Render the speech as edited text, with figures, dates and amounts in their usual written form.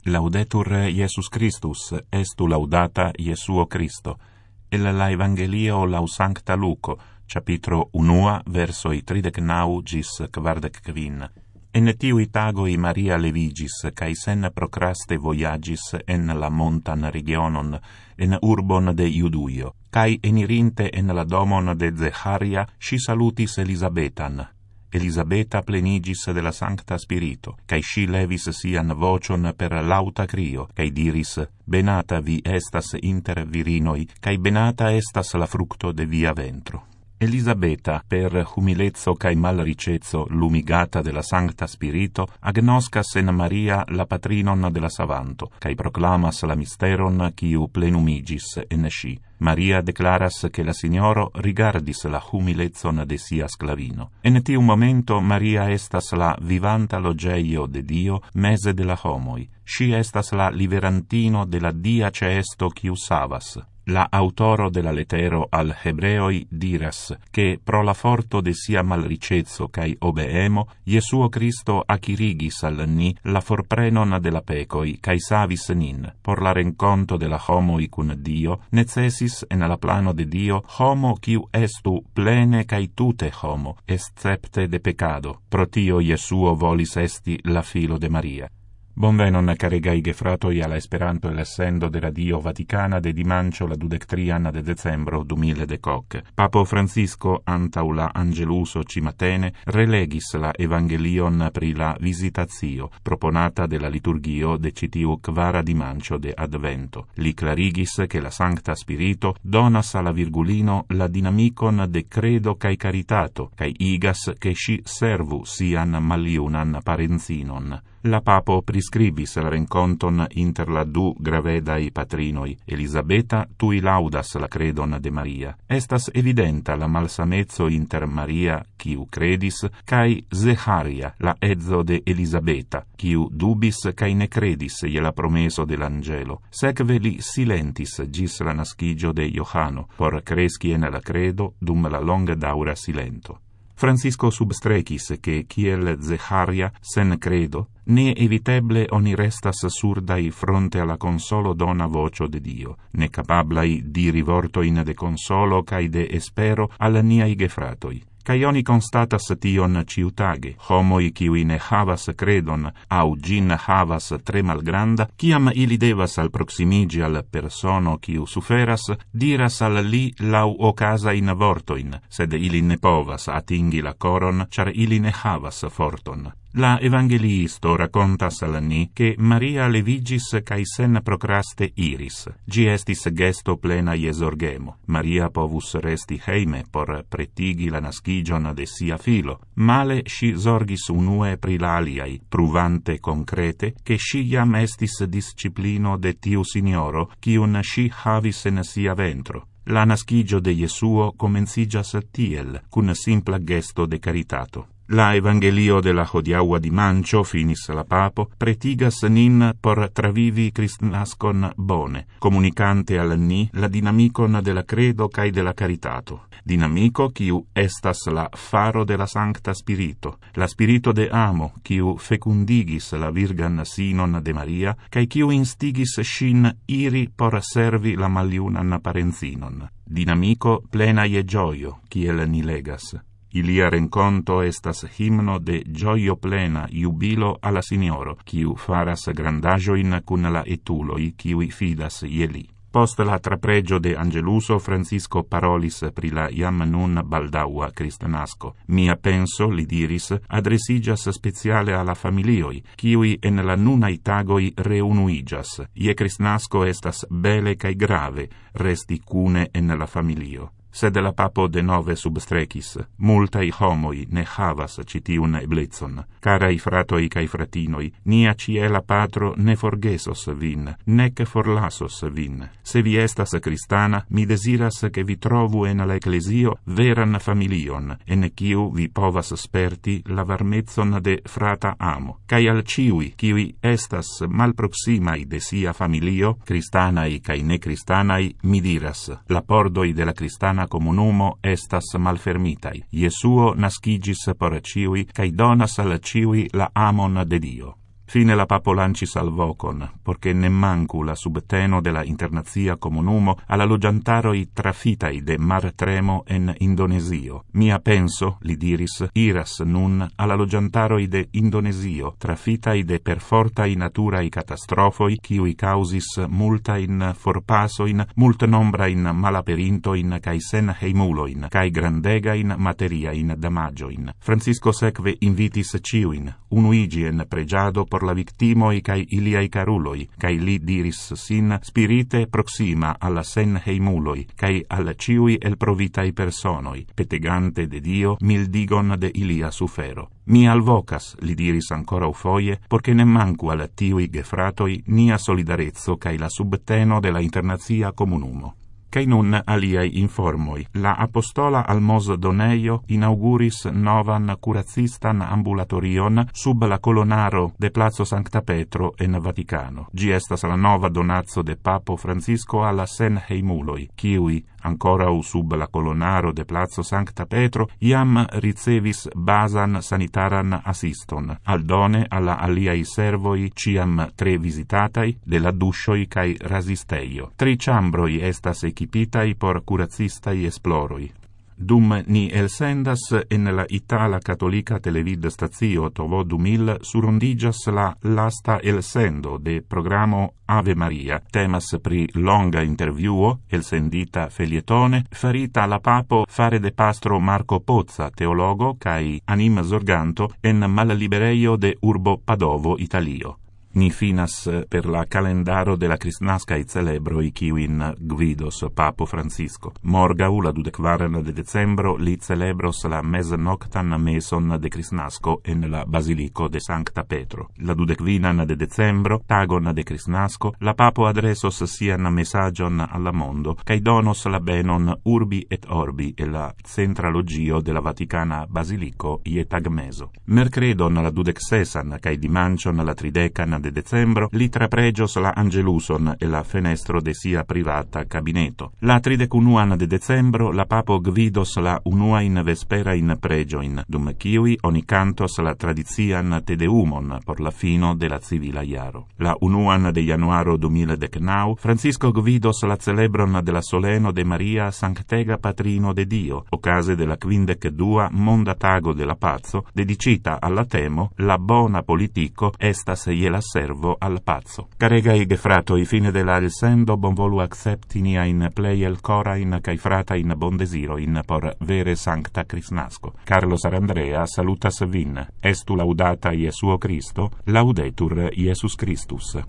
Laudetur Iesus Christus, estu laudata Iesuo Christo. El la Evangelio lau Sancta Luco, capitro 1, versoi 39 gis 45. En tiui tagoi Maria levigis, cae sen procraste voyagis en la montan regionon, en urbon de Iuduio, cae enirinte en la domon de Zecharia, si salutis Elisabetan. Elisabeta plenigis de la Sancta Spirito, cae si levis sian vocion per lauta crio, cae diris, benata vi estas inter virinoi, cae benata estas la fructo de via ventro. Elisabeta, per humilezzo cae malricezzo lumigata de la Sancta Spirito, agnoscas en Maria la patrinon de la Savanto, cae proclamas la misteron quiu plenumigis en sci. Maria declaras che la Signoro rigardis la humilezzon de sia sclavino. En tiu momento Maria estas la vivanta logeio de Dio mese de la homoi. Sci estas la liberantino de la dia ceesto quiu savas. La autoro de la lettero al Hebreoi diras che pro la forto de sia malricezzo cae obeemo, Iesuo Christo acquirigis al ni la forprenon de la pecoi cae savis nin. Por la renconto de la homoi cun Dio, necessis en la plano de Dio homo quiu estu plene cae tute homo, excepte de pecado. Pro tio Iesuo volis esti la filo de Maria. Bonvenon caregai gefratoi alla Esperanto e l'essendo de Radio Vaticana de dimancio la 23 de decembro 2018. Papo Francisco antau la Angeluso cimatene relegis la Evangelion pri la visitazio proponata de la liturgio de citiu quara dimancio de Advento. Li clarigis che la Sancta Spirito donas alla Virgulino la dinamicon de credo cae caritato, cae igas che si servu sian maliunan parenzinon. La papo prescribis la renconton inter la du gravedai patrinoi. Elisabeta tui laudas la credon de Maria. Estas evidenta la malsamezzo inter Maria, quiu credis, cae Zecharia, la edzo de Elisabeta, quiu dubis cae ne credis je la promeso de l'angelo. Secve li silentis gis la nascigio de Johano, por cresci en la credo dum la longa daura silento. Francisco substrecis che kiel Zecharia sen credo, ne eviteble oni restas surdai fronte alla consolo dona vocio de Dio, ne capablai di rivortoin de consolo cae de espero al niai gefratoi. Cae oni constatas tion ciutage, homoi kiui ne havas credon, au gin havas tre malgranda, ciam ili devas al proximigi al persono kiu suferas, diras al li lau ocasa in vortoin, sed ili ne povas atingi la coron, char ili ne havas forton. La evangeliisto racontas al ni che Maria levigis cae sen procraste iris. Gi estis gesto plena iesorgemo. Maria povus resti heime por pretigi la nascigion de sia filo. Male si zorgis unue pri la aliai, pruvante concrete che si jam estis disciplino de tiu signoro, cium si havis en sia ventro. La nascigio de Iesuo comencigas tiel, cun simpla gesto de caritato. La Evangelio de la hodiaua dimancio, finis la papo, pretigas nin por travivi Cristnascon bone, comunicante al ni la dinamicon de la credo cae de la caritato. Dinamico quiu estas la faro de la Sancta Spirito, la Spirito de amo, quiu fecundigis la virgan sinon de Maria, cae quiu instigis shin iri por servi la maliunan parenzinon. Dinamico plena je gioio, kiel ni legas. Ilia renconto estas himno de gioio plena jubilo alla Signoro, quiu faras grandagioin cun la etuloi, quiui fidas je li. Post la trapregio de Angeluso, Francisco parolis pri la iam nun baldaua Cristnasco. Mia penso, li diris, adresigas speciale alla familioi, quiui en la nunai tagoi reunuigas. Je Cristnasco estas bele cae grave, resti cune en la familio. Sed la papo de nove substrecis, multai homoi ne havas citiun eblezzon. Carai fratoi cae fratinoi, nia ciela patro ne forgesos vin, nec forlasos vin. Se vi estas cristana, mi desiras che vi trovu en la ecclesio veran familion, en quiu vi povas sperti la varmezzon de frata amo. Cae al ciui, quiui estas malproximai de sia familio, cristanai cae ne cristanai, mi diras, la pordoi de la cristana comunumo estas malfermitai. Iesuo nascigis por ciui, cae donas al ciui la amon de Dio. Fine la papo lancis al vocon, porque nemmancu la subteno de la internazia comunumo alla logiantaroi trafitai de mar tremo en Indonesio. Mia penso, li diris, iras nun alla logiantaroi de Indonesio, trafitai de perfortai naturai catastrofoi, kiui causis multain forpasoin, multnombrain malaperintoin, cae sen heimuloin, cae grandegain materiain damagioin. Francisco sekve invitis ciuin, unuigi en pregiado por la victimoi cae iliai caruloi, cae li diris sin spirite proxima alla sen heimuloi, cae al ciui elprovitai personoi, petegante de Dio mildigon de ilia sufero. Mi alvocas, li diris ancora ufoie, porque nemmancu al tiui gefratoi nia solidarezzo cae la subteno de la internazia comunumo. Cae nun aliai informoi. La apostola almos Doneio inauguris novan curacistan ambulatorion sub la colonaro de Plazo Sancta Petro en Vaticano. Gi estas la nova donazzo de Papo Francisco alla sen heimuloi, kiui ancora sub la colonaro de Plazo Sancta Petro iam ricevis basan sanitaran assiston, aldone alla aliai servoi ciam 3 visitatai de la duscioi cae rasisteio. 3 chambroi estas equipitai por curacistai esploroi. Dum ni elsendas en la Itala Catolica Televid Stazio TV 2000 surundigas la lasta elsendo de programo Ave Maria. Temas pri longa interviuo, elsendita felietone, farita la papo fare de pastro Marco Pozza, teologo, cae anim zorganto en mallibereio de urbo Padovo, Italio. Ni finas per la calendaro de la Cristnascae celebroi kiuin gvidos Papo Francisco. Morgau, la 24 de decembro, li celebros la mesnoctan meson de Cristnasco en la Basilico de Sancta Petro. La 25 de decembro, tagon de Cristnasco, la Papo adresos sian messagion alla mondo, cae donos la benon urbi et orbi e la centralogio de la Vaticana Basilico ie tagmeso. Mercredon la 26 cae dimancion la 30 de decembro, li trapregios la Angeluson e la fenestro de sia privata cabineto. La 31 de decembro, la papo gvidos la unuain vesperain pregioin, dum kiui oni cantos la tradizian Tedeumon por la fino de la civila iaro. La 1 de januaro 2019, Francisco gvidos la celebron de la soleno de Maria Sanctega Patrino de Dio, ocase de la 52 monda tago de la pazzo, dedicita alla temo la bona politico estas je la servo al pazzo. Caregai gefratoi, fine de la elsendo bonvolu accepti niain plei el corain cae fratain bondesiroin por vere Sancta Cristnasco. Carlos Arandrea salutas vin. Estu laudata Iesuo Christo, laudetur Iesus Christus.